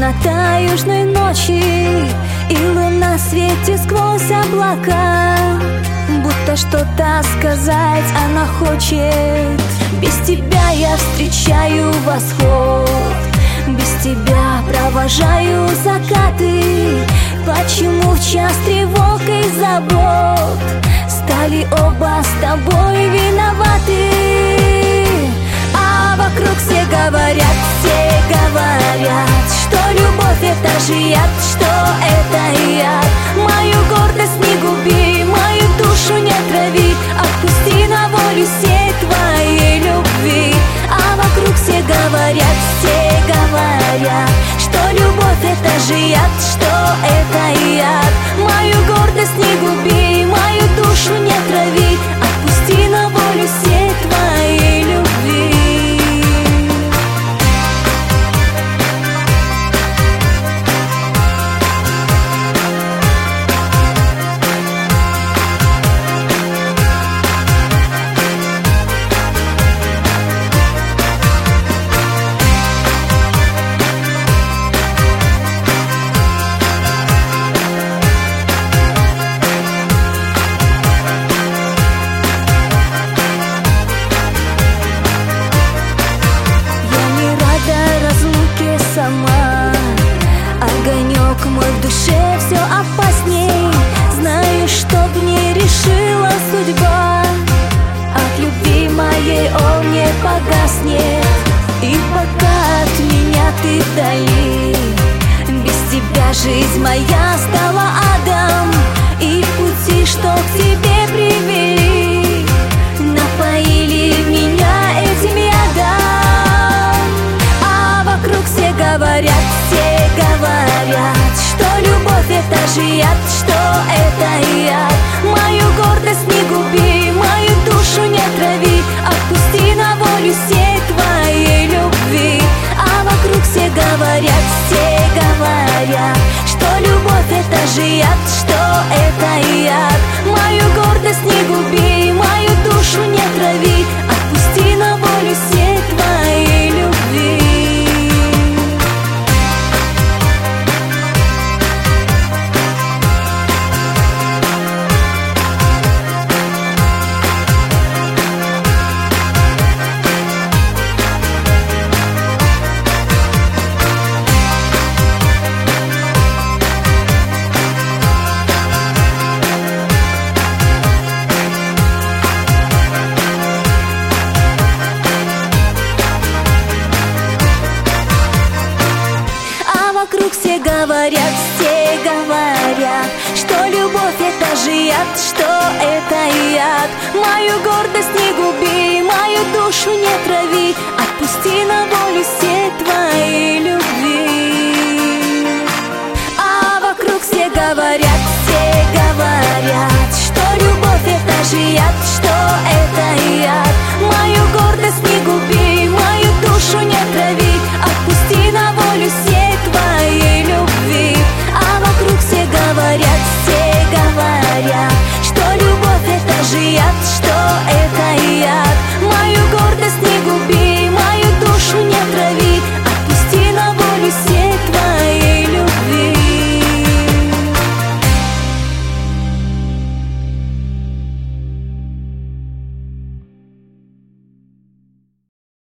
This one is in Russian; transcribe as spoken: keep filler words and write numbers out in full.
темнота южной ночи, и луна светит сквозь облака. Будто что-то сказать она хочет. Без тебя я встречаю восход, без тебя провожаю закаты. Почему в час тревог и забот стали оба с тобой виноваты? А вокруг все говорят, все говорят, что любовь это же яд, что это яд. Мою гордость не губи, мою душу не трави, отпусти на волю сеть твоей любви. А вокруг все говорят, все говорят, что любовь это же яд, что это яд. Мою гордость не губи, мою душу не трави, отпусти на волю сеть твоей любви. Огонек мой в душе все опасней. Знаю, что б не решила судьба, от любви моей он не погаснет. И пока от меня ты вдали, без тебя жизнь моя стала адом. И пути, что к тебе привели, напоили меня этим ядом. А вокруг все говорят, все говорят, что любовь это же яд, что это яд. Мою гордость не губи, мою душу не трави, отпусти на волю сеть твоей любви. А вокруг все говорят, все говорят, что любовь это же яд, что это яд. Мою гордость не губи, мою душу не трави, отпусти на волю сеть твоей любви. Вокруг все говорят, все говорят, что любовь это же яд, что это яд. Мою гордость не губи, мою душу не трави, отпусти на волю сеть твоей любви. А вокруг все говорят,